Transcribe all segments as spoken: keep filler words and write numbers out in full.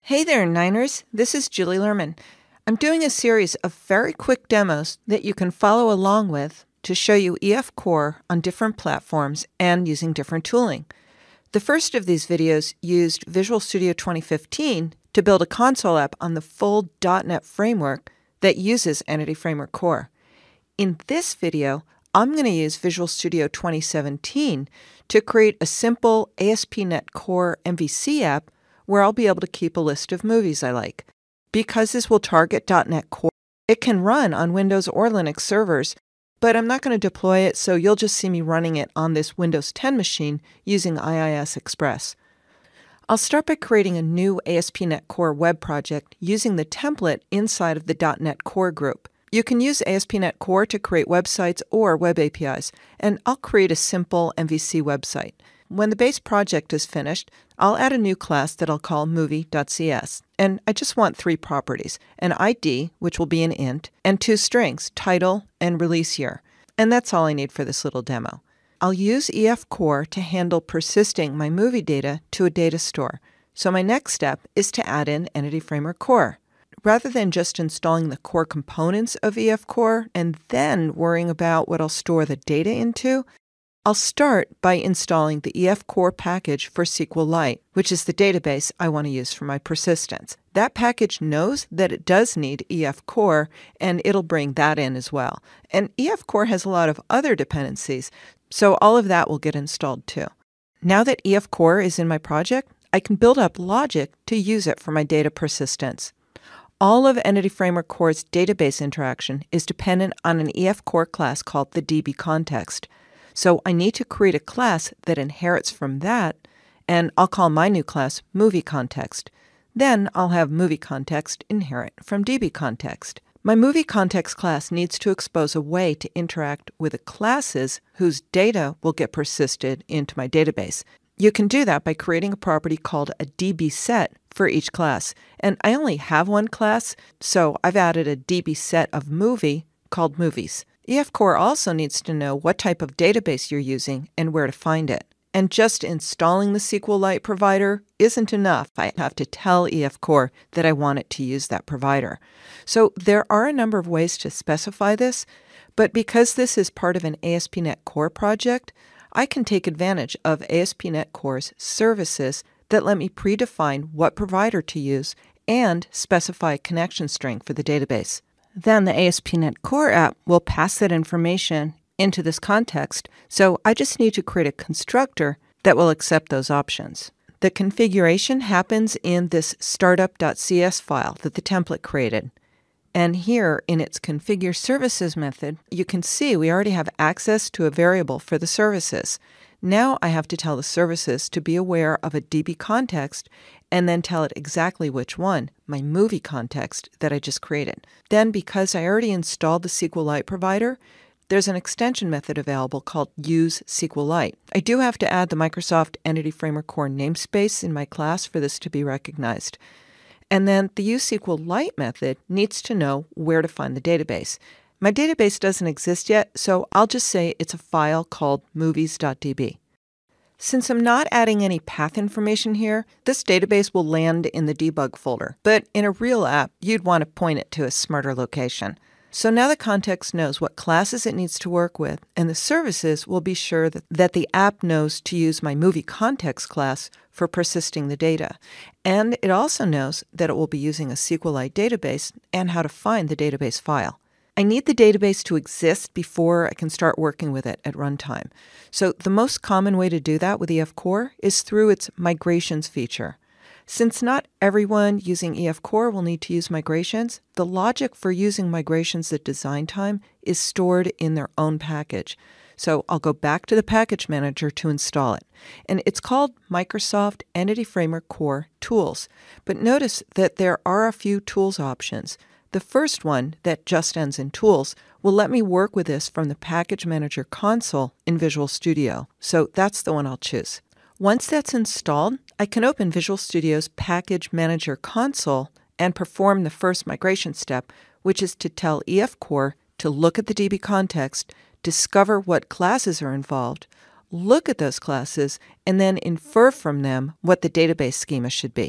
Hey there, Niners. This is Julie Lerman. I'm doing a series of very quick demos that you can follow along with to show you E F Core on different platforms and using different tooling. The first of these videos used Visual Studio twenty fifteen to build a console app on the full dot net framework that uses Entity Framework Core. In this video, I'm going to use Visual Studio twenty seventeen to create a simple A S P dot NET Core M V C app where I'll be able to keep a list of movies I like. Because this will target dot net Core, it can run on Windows or Linux servers, but I'm not going to deploy it, so you'll just see me running it on this Windows ten machine using I I S Express. I'll start by creating a new A S P dot NET Core web project using the template inside of the .NET Core group. You can use A S P dot NET Core to create websites or web A P Is, and I'll create a simple M V C website. When the base project is finished, I'll add a new class that I'll call movie dot C S. And I just want three properties, an I D, which will be an int, and two strings, title and release year. And that's all I need for this little demo. I'll use E F Core to handle persisting my movie data to a data store. So my next step is to add in Entity Framework Core. Rather than just installing the core components of E F Core and then worrying about what I'll store the data into, I'll start by installing the E F Core package for SQLite, which is the database I want to use for my persistence. That package knows that it does need E F Core, and it'll bring that in as well. And E F Core has a lot of other dependencies, so all of that will get installed too. Now that E F Core is in my project, I can build up logic to use it for my data persistence. All of Entity Framework Core's database interaction is dependent on an E F Core class called the D B context. So I need to create a class that inherits from that, and I'll call my new class Movie Context. Then I'll have Movie Context inherit from D B context. My Movie Context class needs to expose a way to interact with the classes whose data will get persisted into my database. You can do that by creating a property called a D B set for each class. And I only have one class, so I've added a D B set of movie called Movies. E F Core also needs to know what type of database you're using and where to find it. And just installing the SQLite provider isn't enough. I have to tell E F Core that I want it to use that provider. So there are a number of ways to specify this, but because this is part of an A S P dot NET Core project, I can take advantage of A S P dot NET Core's services that let me predefine what provider to use and specify a connection string for the database. Then the A S P dot NET Core app will pass that information into this context, so I just need to create a constructor that will accept those options. The configuration happens in this startup dot C S file that the template created. And here in its configure services method, you can see we already have access to a variable for the services. Now I have to tell the services to be aware of a D B context and then tell it exactly which one, my movie context that I just created. Then, because I already installed the SQLite provider, there's an extension method available called use SQLite. I do have to add the Microsoft Entity Framework Core namespace in my class for this to be recognized. And then the use SQLite method needs to know where to find the database. My database doesn't exist yet, so I'll just say it's a file called movies dot D B. Since I'm not adding any path information here, this database will land in the debug folder. But in a real app, you'd want to point it to a smarter location. So now the context knows what classes it needs to work with, and the services will be sure that, that the app knows to use my movie context class for persisting the data. And it also knows that it will be using a SQLite database and how to find the database file. I need the database to exist before I can start working with it at runtime. So the most common way to do that with E F Core is through its migrations feature. Since not everyone using E F Core will need to use migrations, the logic for using migrations at design time is stored in their own package. So I'll go back to the package manager to install it. And it's called Microsoft Entity Framework Core Tools. But notice that there are a few tools options. The first one, that just ends in Tools, will let me work with this from the Package Manager console in Visual Studio. So that's the one I'll choose. Once that's installed, I can open Visual Studio's Package Manager console and perform the first migration step, which is to tell E F Core to look at the D B context, discover what classes are involved, look at those classes, and then infer from them what the database schema should be.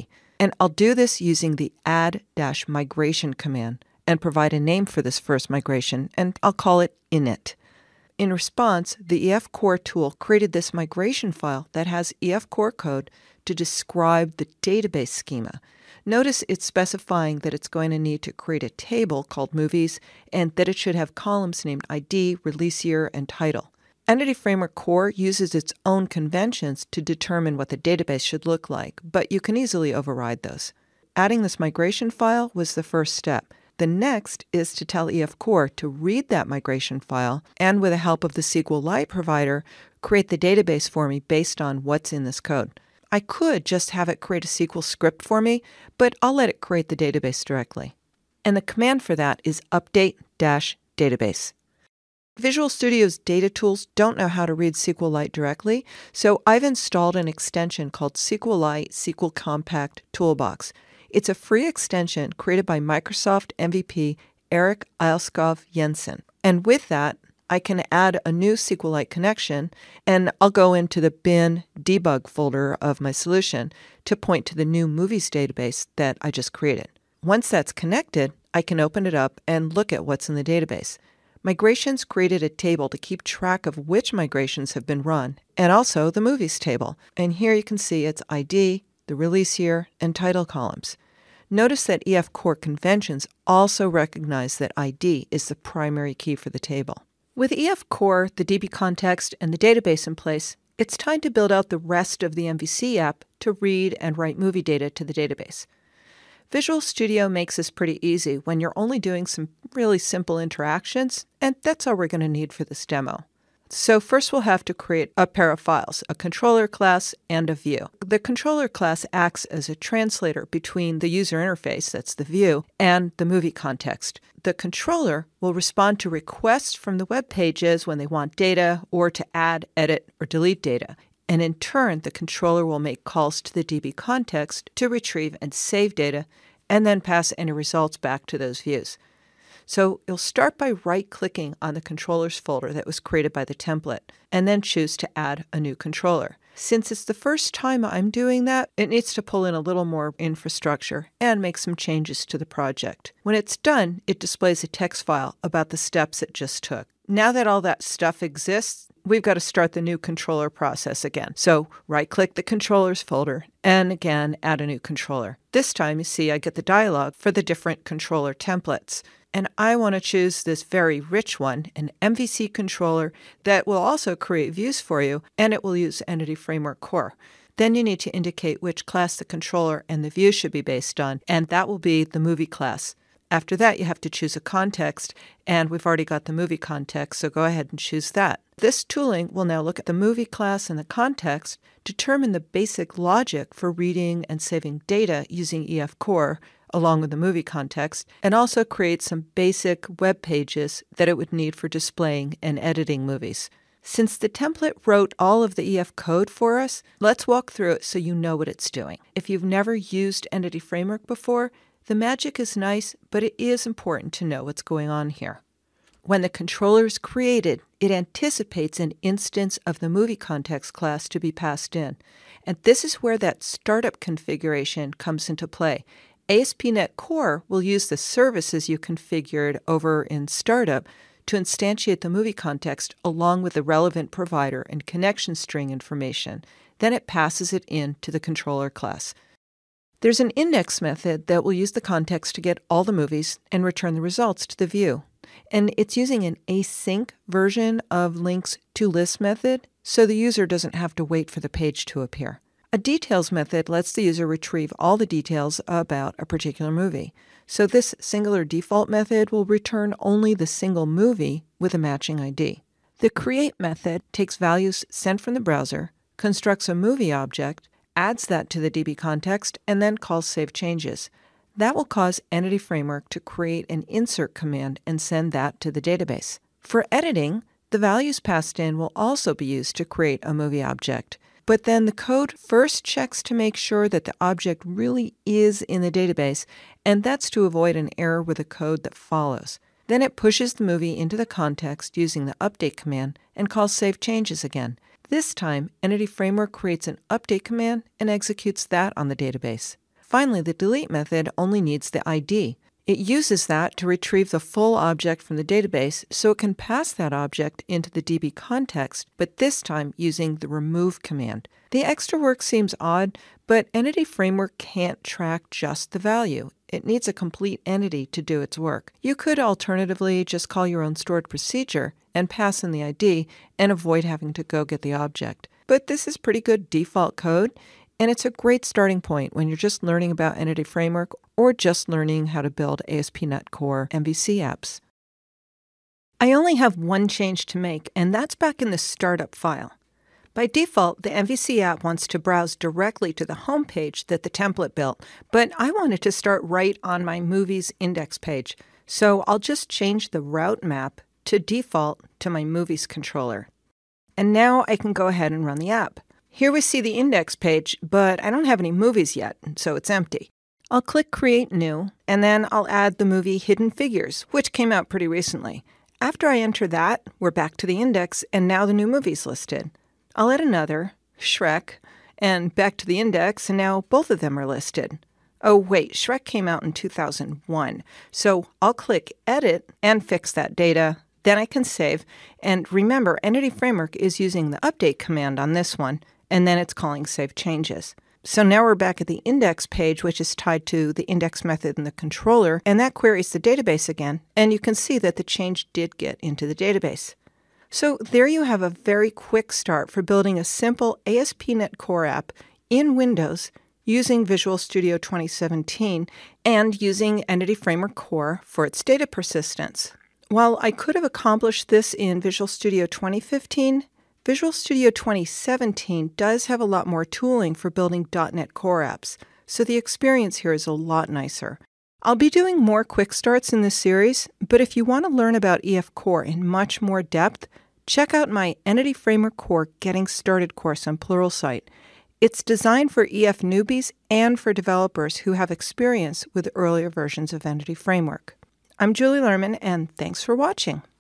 And I'll do this using the add-migration command and provide a name for this first migration, and I'll call it init. In response, the E F Core tool created this migration file that has E F Core code to describe the database schema. Notice it's specifying that it's going to need to create a table called Movies and that it should have columns named I D, release year, and title. Entity Framework Core uses its own conventions to determine what the database should look like, but you can easily override those. Adding this migration file was the first step. The next is to tell E F Core to read that migration file and, with the help of the SQLite provider, create the database for me based on what's in this code. I could just have it create a S Q L script for me, but I'll let it create the database directly. And the command for that is update-database. Visual Studio's data tools don't know how to read SQLite directly, so I've installed an extension called SQLite S Q L Compact Toolbox. It's a free extension created by Microsoft M V P Erik Ilskov Jensen. And with that, I can add a new SQLite connection, and I'll go into the bin debug folder of my solution to point to the new movies database that I just created. Once that's connected, I can open it up and look at what's in the database. Migrations created a table to keep track of which migrations have been run, and also the movies table. And here you can see its I D, the release year, and title columns. Notice that E F Core conventions also recognize that I D is the primary key for the table. With E F Core, the D B context, and the database in place, it's time to build out the rest of the M V C app to read and write movie data to the database. Visual Studio makes this pretty easy when you're only doing some really simple interactions, and that's all we're going to need for this demo. So first we'll have to create a pair of files, a controller class and a view. The controller class acts as a translator between the user interface, that's the view, and the movie context. The controller will respond to requests from the web pages when they want data or to add, edit, or delete data. And in turn, the controller will make calls to the D B context to retrieve and save data, and then pass any results back to those views. So you'll start by right-clicking on the controllers folder that was created by the template, and then choose to add a new controller. Since it's the first time I'm doing that, it needs to pull in a little more infrastructure and make some changes to the project. When it's done, it displays a text file about the steps it just took. Now that all that stuff exists, we've got to start the new controller process again. So right-click the controllers folder and again add a new controller. This time, you see I get the dialog for the different controller templates. And I want to choose this very rich one, an M V C controller that will also create views for you, and it will use Entity Framework Core. Then you need to indicate which class the controller and the view should be based on, and that will be the movie class. After that, you have to choose a context, and we've already got the movie context, so go ahead and choose that. This tooling will now look at the movie class and the context, determine the basic logic for reading and saving data using E F Core, along with the movie context, and also create some basic web pages that it would need for displaying and editing movies. Since the template wrote all of the E F code for us, let's walk through it so you know what it's doing. If you've never used Entity Framework before, the magic is nice, but it is important to know what's going on here. When the controller is created, it anticipates an instance of the movie context class to be passed in. And this is where that startup configuration comes into play. A S P dot NET Core will use the services you configured over in Startup to instantiate the movie context along with the relevant provider and connection string information. Then it passes it in to the controller class. There's an index method that will use the context to get all the movies and return the results to the view. And it's using an async version of links to list method, so the user doesn't have to wait for the page to appear. A details method lets the user retrieve all the details about a particular movie. So this singular default method will return only the single movie with a matching I D. The create method takes values sent from the browser, constructs a movie object, adds that to the D B context, and then calls save changes. That will cause Entity Framework to create an insert command and send that to the database. For editing, the values passed in will also be used to create a movie object. But then the code first checks to make sure that the object really is in the database, and that's to avoid an error with the code that follows. Then it pushes the movie into the context using the update command and calls save changes again. This time, Entity Framework creates an update command and executes that on the database. Finally, the delete method only needs the I D. It uses that to retrieve the full object from the database so it can pass that object into the D B context, but this time using the remove command. The extra work seems odd, but Entity Framework can't track just the value. It needs a complete entity to do its work. You could alternatively just call your own stored procedure and pass in the I D and avoid having to go get the object. But this is pretty good default code, and it's a great starting point when you're just learning about Entity Framework or just learning how to build A S P dot NET Core M V C apps. I only have one change to make, and that's back in the startup file. By default, the M V C app wants to browse directly to the home page that the template built, but I want it to start right on my Movies index page, so I'll just change the route map to default to my Movies controller. And now I can go ahead and run the app. Here we see the index page, but I don't have any movies yet, so it's empty. I'll click Create New, and then I'll add the movie Hidden Figures, which came out pretty recently. After I enter that, we're back to the index, and now the new movie's listed. I'll add another, Shrek, and back to the index, and now both of them are listed. Oh wait, Shrek came out in two thousand one, so I'll click Edit and fix that data. Then I can save, and remember, Entity Framework is using the update command on this one, and then it's calling Save Changes. So now we're back at the index page, which is tied to the index method in the controller, and that queries the database again, and you can see that the change did get into the database. So there you have a very quick start for building a simple A S P dot NET Core app in Windows using Visual Studio twenty seventeen and using Entity Framework Core for its data persistence. While I could have accomplished this in Visual Studio twenty fifteen, Visual Studio twenty seventeen does have a lot more tooling for building .NET Core apps, so the experience here is a lot nicer. I'll be doing more quick starts in this series, but if you want to learn about E F Core in much more depth, check out my Entity Framework Core Getting Started course on Pluralsight. It's designed for E F newbies and for developers who have experience with earlier versions of Entity Framework. I'm Julie Lerman, and thanks for watching.